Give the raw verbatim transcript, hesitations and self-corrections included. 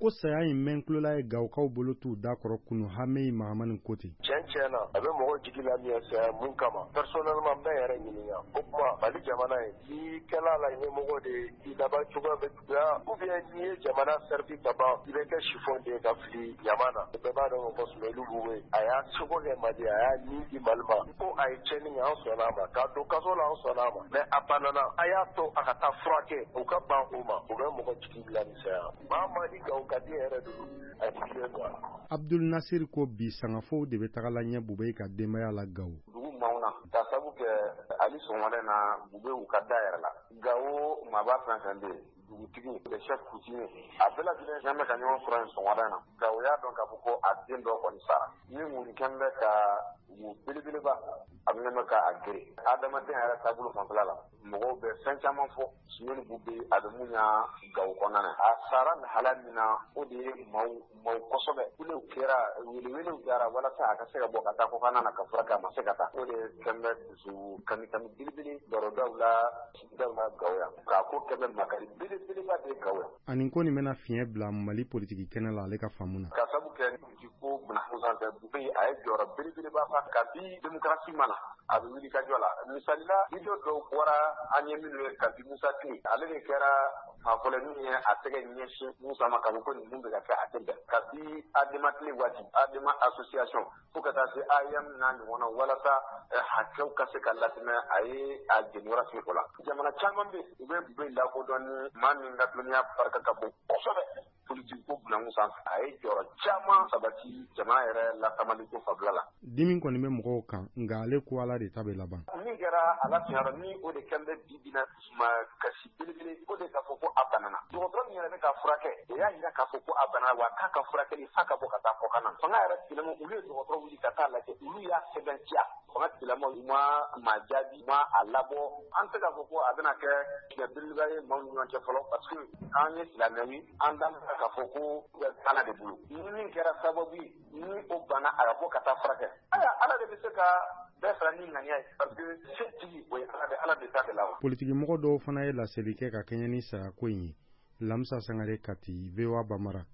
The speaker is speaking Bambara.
ko saya in men kulola ye Gawukaw bolo t'u da kɔrɔ kunu Hame Mahamani ko ten. Tiɲɛ tiɲɛ na a bɛ mɔgɔ jigi la min saya mun kama personnellement bɛɛ yɛrɛ ɲininka o kuma Mali jamana ye ni kɛla la ɲɛmɔgɔ de i laban cogoya bɛ juguya ou bien n'i ye jamana servi ka ban i bɛ kɛ chiffon de ka fili ɲama na bɛɛ b'a dɔn ko Soumaïla Boué a y'a cogo kɛ Mali a y'a ni di Mali ma ko a ye tiɲɛni kɛ an sɔnna a ma k'a don kaso la an sɔnna a ma mais a banana a y'a to a ka taa furakɛ o ka ban o ma o bɛ mɔgɔ jigi bila ni saya Mahamani Gawukaden yɛrɛ don a jigilen don a la. Abdul Nasir ko bi sangafow de bɛ tagala ɲɛ Bube ka denbaya la Gawo. Dugu maaw na ka sabu kɛ hali sɔgɔmada in na Bube u ka da yɛrɛ la Gawo maaba fɛn fɛn bɛ yen dugutigi le chef coutumier a bɛɛ lajɛlen fɛn bɛ ka ɲɔgɔn sɔrɔ yen sɔgɔmada in na Gawo y'a dɔn k'a fɔ ko a den dɔ kɔni sara ni ŋunikɛn bɛ ka wo belebeleba a bɛ mɛn ka a gere adamaden yɛrɛ taabolo fanfɛla la mɔgɔw bɛ fɛn caman fɔ Soumaïla Boué a bɛ mun ɲa Gawo kɔnɔna na a sara lahala min na o de ye maaw maaw kosɛbɛ kulew kɛra welewelew kɛra walasa a ka se ka bɔ ka taa kɔkan na ka furakɛ a ma se ka taa o de fɛn bɛ dusu kami kami belebele barodaw la sigidaw la Gawo yan k'a ko kɛ bɛ makari belebeleba de Gawo yan. Ani ko nin bɛna fiɲɛ bila Mali politiki kɛnɛ la ale ka faamu na. Ka sabu kɛ ni ko Banakusan fɛ Boué a ye jɔyɔrɔ belebeleba fa kabi démocratie mana a bɛ wuli ka jɔ la misalila leader dɔw bɔra an ye minnu ye kabi Musa Tine ale de kɛra maafɔlɛ min ye a tɛgɛ ɲɛsin Musa ma k'a fɔ ko nin mun bɛ ka kɛ a tɛ bɛn kabi Adema Tile waati Adema association fo ka taa se A E M n'a ɲɔgɔnna walasa hakɛw ka se ka latɛmɛ a ye a jɛni wagati o la jamana caman bɛ u bɛ Boué lakodɔn ni maa min ka dɔnniya barika ka bon kosɛbɛ politique ko Banaku sanfɛ a ye jɔyɔrɔ caman sabati jamana yɛrɛ latamali ko fanfɛla la. Dimi kɔni bɛ mɔgɔw kan nka ale ko Ala de ta bɛ laban. Min kɛra Ala tiɲɛyɔrɔ ni o de kɛn bɛ bi bi in na suma kasi belebele o de k'a fɔ ko a banana dɔgɔtɔrɔ min yɛrɛ bɛ ka furakɛ o y'a jira k'a fɔ ko a banana wa k'a ka furakɛli f'a ka bɔ ka taa kɔkan na fanga yɛrɛ tigilamɔgɔw olu ye dɔgɔtɔrɔ wuli ka taa lajɛ olu y'a sɛbɛntiya fanga tigilamɔgɔw ma maa jaabi ma a labɔ an tɛ k'a fɔ ko a bɛna kɛ tigɛ belebeleba ye maaw ni ɲɔgɔn cɛ fɔlɔ parce que an ye silamɛw ye an da k'a fɔ ko Ala de bolo ni min kɛra sababu ye ni o bana a ka bɔ ka taa furakɛ aya Ala de bɛ se ka bɛɛ fara ni ŋaniya ye parce que setigi o ye Ala de Ala de ta de la wa. Politiki mɔgɔ dɔw fana ye laseli kɛ ka kɛɲɛ ni saya ko in ye Lamsa Sangare Kati V O A Bamara.